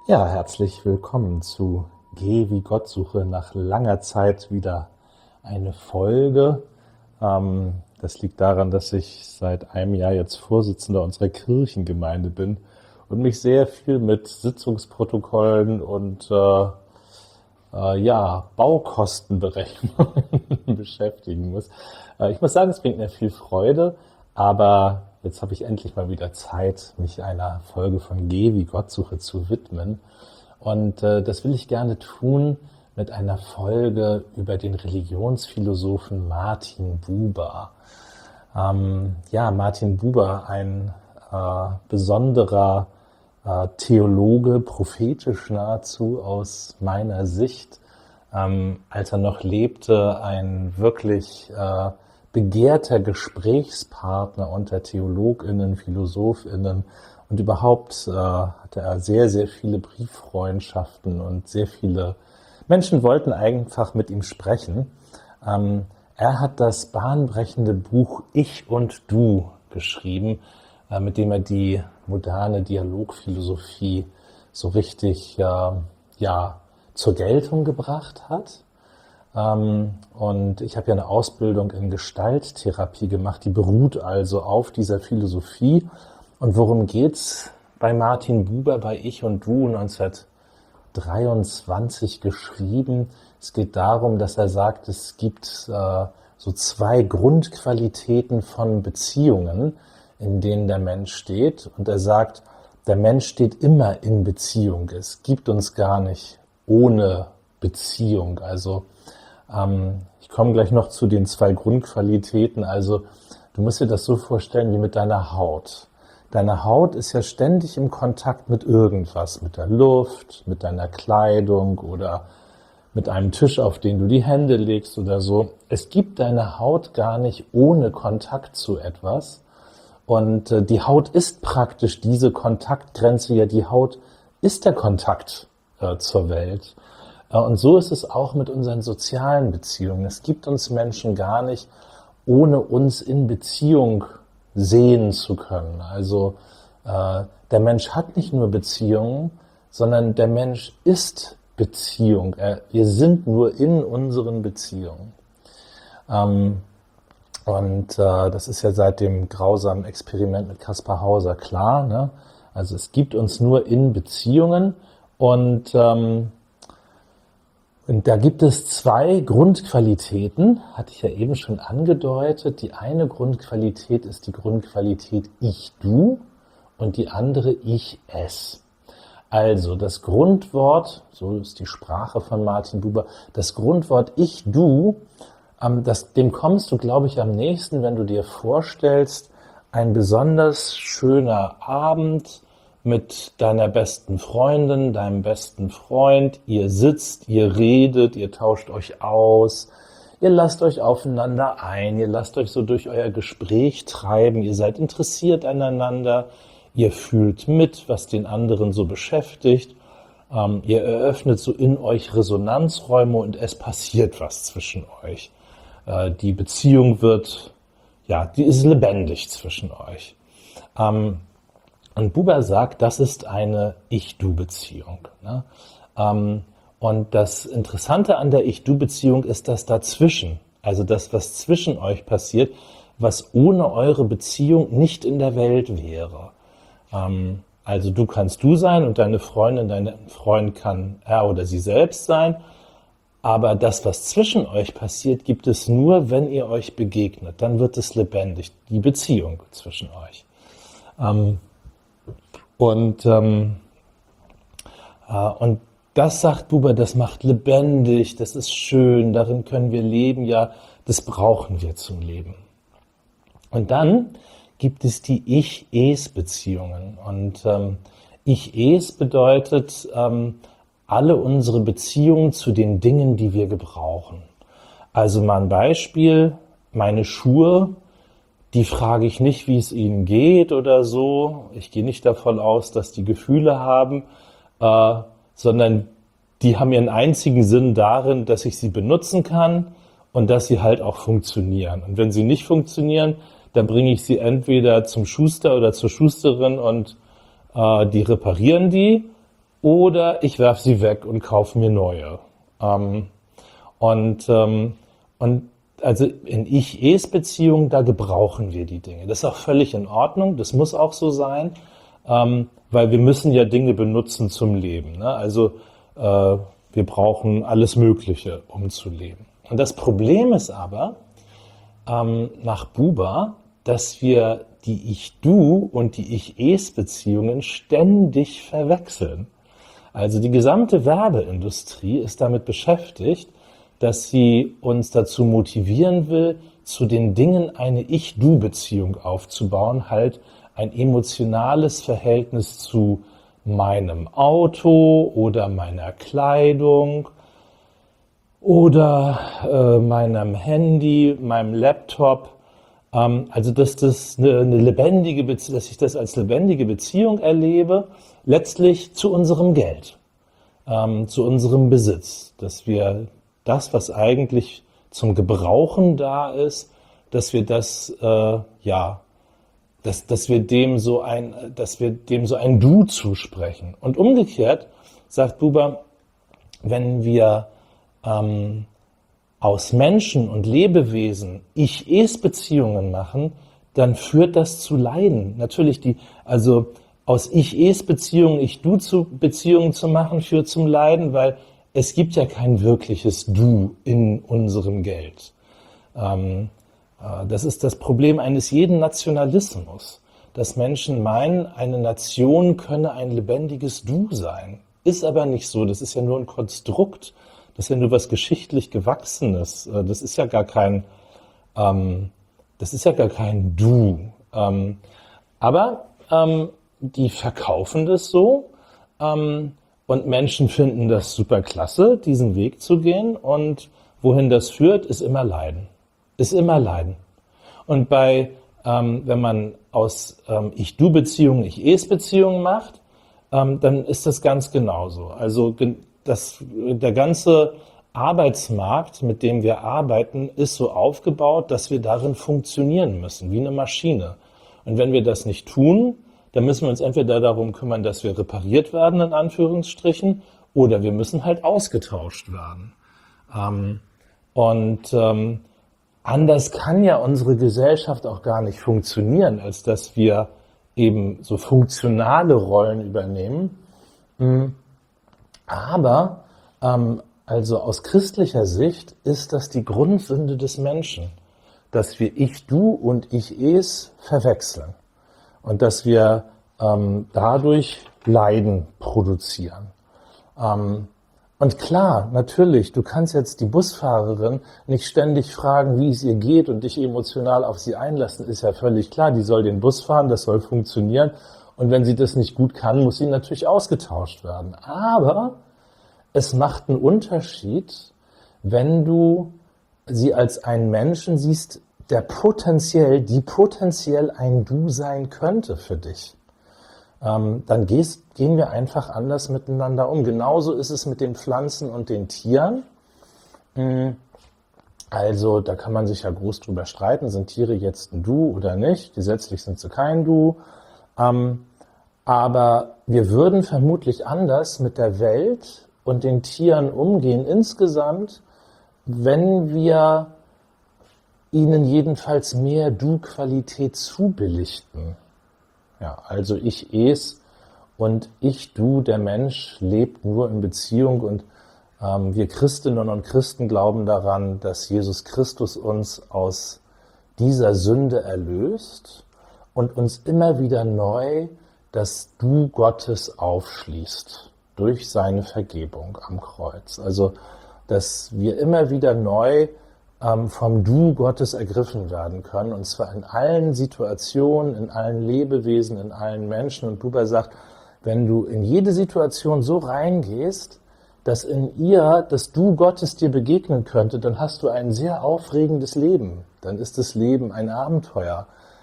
Ja, herzlich willkommen zu Geh wie Gott suche. Nach langer Zeit wieder eine Folge. Das liegt daran, dass ich seit einem Jahr jetzt Vorsitzender unserer Kirchengemeinde bin und mich sehr viel mit Sitzungsprotokollen und Baukostenberechnungen beschäftigen muss. Ich muss sagen, es bringt mir viel Freude, aber jetzt habe ich endlich mal wieder Zeit, mich einer Folge von Geh wie Gott suche zu widmen. Und das will ich gerne tun mit einer Folge über den Religionsphilosophen Martin Buber. Martin Buber, ein besonderer Theologe, prophetisch nahezu aus meiner Sicht, als er noch lebte, ein wirklich begehrter Gesprächspartner unter TheologInnen, PhilosophInnen und überhaupt hatte er sehr, sehr viele Brieffreundschaften und sehr viele Menschen wollten einfach mit ihm sprechen. Er hat das bahnbrechende Buch Ich und Du geschrieben, mit dem er die moderne Dialogphilosophie so richtig zur Geltung gebracht hat. Und ich habe ja eine Ausbildung in Gestalttherapie gemacht, die beruht also auf dieser Philosophie. Und worum geht's bei Martin Buber, bei Ich und Du, 1923 geschrieben? Es geht darum, dass er sagt, es gibt so zwei Grundqualitäten von Beziehungen, in denen der Mensch steht. Und er sagt, der Mensch steht immer in Beziehung. Es gibt uns gar nicht ohne Beziehung. Also ich komme gleich noch zu den zwei Grundqualitäten. Also du musst dir das so vorstellen wie mit deiner Haut. Deine Haut ist ja ständig im Kontakt mit irgendwas, mit der Luft, mit deiner Kleidung oder mit einem Tisch, auf den du die Hände legst oder so. Es gibt deine Haut gar nicht ohne Kontakt zu etwas. Und die Haut ist praktisch diese Kontaktgrenze. Ja, die Haut ist der Kontakt zur Welt. Und so ist es auch mit unseren sozialen Beziehungen. Es gibt uns Menschen gar nicht, ohne uns in Beziehung sehen zu können. Also der Mensch hat nicht nur Beziehungen, sondern der Mensch ist Beziehung. Wir sind nur in unseren Beziehungen. Das ist ja seit dem grausamen Experiment mit Kaspar Hauser klar, ne? Also es gibt uns nur in Beziehungen und da gibt es zwei Grundqualitäten, hatte ich ja eben schon angedeutet. Die eine Grundqualität ist die Grundqualität Ich-Du und die andere Ich-Es. Also das Grundwort, so ist die Sprache von Martin Buber, das Grundwort Ich-Du, dem kommst du, glaube ich, am nächsten, wenn du dir vorstellst, ein besonders schöner Abend mit deiner besten Freundin, deinem besten Freund, ihr sitzt, ihr redet, ihr tauscht euch aus, ihr lasst euch aufeinander ein, ihr lasst euch so durch euer Gespräch treiben, ihr seid interessiert aneinander, ihr fühlt mit, was den anderen so beschäftigt, ihr eröffnet so in euch Resonanzräume und es passiert was zwischen euch. Die Beziehung die ist lebendig zwischen euch. Und Buber sagt, das ist eine Ich-Du-Beziehung. Ne? Und das Interessante an der Ich-Du-Beziehung ist das dazwischen, also das, was zwischen euch passiert, was ohne eure Beziehung nicht in der Welt wäre. Also du kannst du sein und deine Freundin, dein Freund kann er oder sie selbst sein, aber das, was zwischen euch passiert, gibt es nur, wenn ihr euch begegnet. Dann wird es lebendig, die Beziehung zwischen euch. Und das, sagt Buber, das macht lebendig, das ist schön, darin können wir leben, ja, das brauchen wir zum Leben. Und dann gibt es die Ich-Es-Beziehungen. Und Ich-Es bedeutet alle unsere Beziehungen zu den Dingen, die wir gebrauchen. Also mal ein Beispiel, meine Schuhe, die frage ich nicht, wie es ihnen geht oder so. Ich gehe nicht davon aus, dass die Gefühle haben, sondern die haben ihren einzigen Sinn darin, dass ich sie benutzen kann und dass sie halt auch funktionieren. Und wenn sie nicht funktionieren, dann bringe ich sie entweder zum Schuster oder zur Schusterin und die reparieren die. oder ich werfe sie weg und kaufe mir neue. Ähm, und, ähm, und also in Ich-Es-Beziehungen, da gebrauchen wir die Dinge. Das ist auch völlig in Ordnung, das muss auch so sein, weil wir müssen ja Dinge benutzen zum Leben. Ne? Also wir brauchen alles Mögliche, um zu leben. Und das Problem ist aber, nach Buber, dass wir die Ich-Du- und die Ich-Es-Beziehungen ständig verwechseln. Also die gesamte Werbeindustrie ist damit beschäftigt, dass sie uns dazu motivieren will, zu den Dingen eine Ich-Du-Beziehung aufzubauen, halt ein emotionales Verhältnis zu meinem Auto oder meiner Kleidung oder meinem Handy, meinem Laptop. Also dass das eine lebendige dass ich das als lebendige Beziehung erlebe, letztlich zu unserem Geld, zu unserem Besitz, dass wir das, was eigentlich zum Gebrauchen da ist, dass wir das dass wir dem so ein Du zusprechen. Und umgekehrt sagt Buber, wenn wir aus Menschen und Lebewesen Ich-Es-Beziehungen machen, dann führt das zu Leiden. Natürlich also aus Ich-Es-Beziehungen Ich-Du-Beziehungen zu machen, führt zum Leiden, weil es gibt ja kein wirkliches Du in unserem Geld. Das ist das Problem eines jeden Nationalismus, dass Menschen meinen, eine Nation könne ein lebendiges Du sein. Ist aber nicht so, das ist ja nur ein Konstrukt, das ist ja nur was geschichtlich Gewachsenes, das ist ja gar kein Du. Aber die verkaufen das so und Menschen finden das super klasse, diesen Weg zu gehen, und wohin das führt, ist immer Leiden. Ist immer Leiden. Und wenn man aus Ich-Du-Beziehungen Ich-Es-Beziehungen macht, dann ist das ganz genauso. Also der ganze Arbeitsmarkt, mit dem wir arbeiten, ist so aufgebaut, dass wir darin funktionieren müssen, wie eine Maschine. Und wenn wir das nicht tun, dann müssen wir uns entweder darum kümmern, dass wir repariert werden, in Anführungsstrichen, oder wir müssen halt ausgetauscht werden. Anders kann ja unsere Gesellschaft auch gar nicht funktionieren, als dass wir eben so funktionale Rollen übernehmen. Aber also aus christlicher Sicht ist das die Grundsünde des Menschen, dass wir Ich-Du und Ich-Es verwechseln und dass wir dadurch Leiden produzieren. Und klar, natürlich, du kannst jetzt die Busfahrerin nicht ständig fragen, wie es ihr geht und dich emotional auf sie einlassen, ist ja völlig klar. Die soll den Bus fahren, das soll funktionieren. Und wenn sie das nicht gut kann, muss sie natürlich ausgetauscht werden. Aber es macht einen Unterschied, wenn du sie als einen Menschen siehst, die potenziell ein Du sein könnte für dich. Dann gehen wir einfach anders miteinander um. Genauso ist es mit den Pflanzen und den Tieren. Also da kann man sich ja groß drüber streiten, sind Tiere jetzt ein Du oder nicht? Gesetzlich sind sie kein Du. Aber wir würden vermutlich anders mit der Welt und den Tieren umgehen insgesamt, wenn wir ihnen jedenfalls mehr Du-Qualität zubilligten. Ja, also Ich-Es und Ich-Du, der Mensch lebt nur in Beziehung, und wir Christinnen und Christen glauben daran, dass Jesus Christus uns aus dieser Sünde erlöst und uns immer wieder neu das Du Gottes aufschließt durch seine Vergebung am Kreuz. Also, dass wir immer wieder neu vom Du Gottes ergriffen werden können, und zwar in allen Situationen, in allen Lebewesen, in allen Menschen. Und Buber sagt, wenn du in jede Situation so reingehst, dass in ihr das Du Gottes dir begegnen könnte, dann hast du ein sehr aufregendes Leben. Dann ist das Leben ein Abenteuer.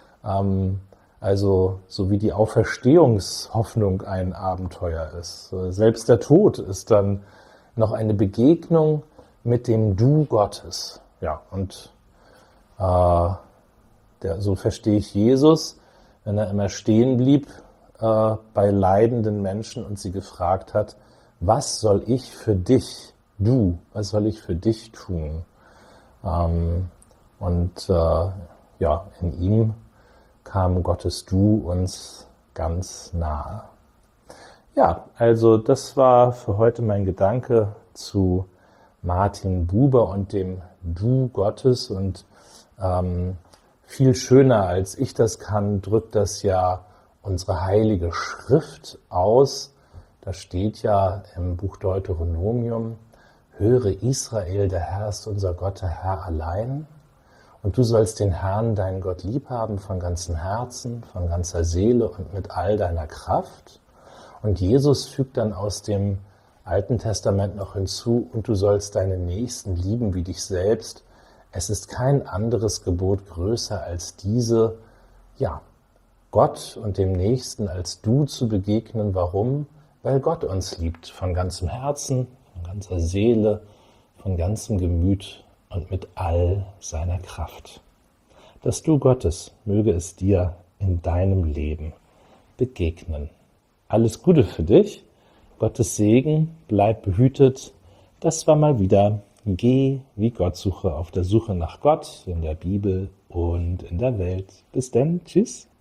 Also so wie die Auferstehungshoffnung ein Abenteuer ist. Selbst der Tod ist dann noch eine Begegnung mit dem Du Gottes. Ja, und so verstehe ich Jesus, wenn er immer stehen blieb bei leidenden Menschen und sie gefragt hat, was soll ich für dich, was soll ich für dich tun? In ihm kam Gottes Du uns ganz nahe. Ja, also das war für heute mein Gedanke zu Martin Buber und dem Du Gottes, und viel schöner als ich das kann, drückt das ja unsere heilige Schrift aus. Da steht ja im Buch Deuteronomium: Höre Israel, der Herr ist unser Gott, der Herr allein. Und du sollst den Herrn, deinen Gott, lieb haben von ganzem Herzen, von ganzer Seele und mit all deiner Kraft. Und Jesus fügt dann aus dem Alten Testament noch hinzu: Und du sollst deinen Nächsten lieben wie dich selbst. Es ist kein anderes Gebot größer als diese, Gott und dem Nächsten als Du zu begegnen. Warum? Weil Gott uns liebt von ganzem Herzen, von ganzer Seele, von ganzem Gemüt und mit all seiner Kraft. Das Du Gottes möge es dir in deinem Leben begegnen. Alles Gute für dich, Gottes Segen, bleib behütet. Das war mal wieder Geh wie Gottsuche, auf der Suche nach Gott in der Bibel und in der Welt. Bis dann, tschüss.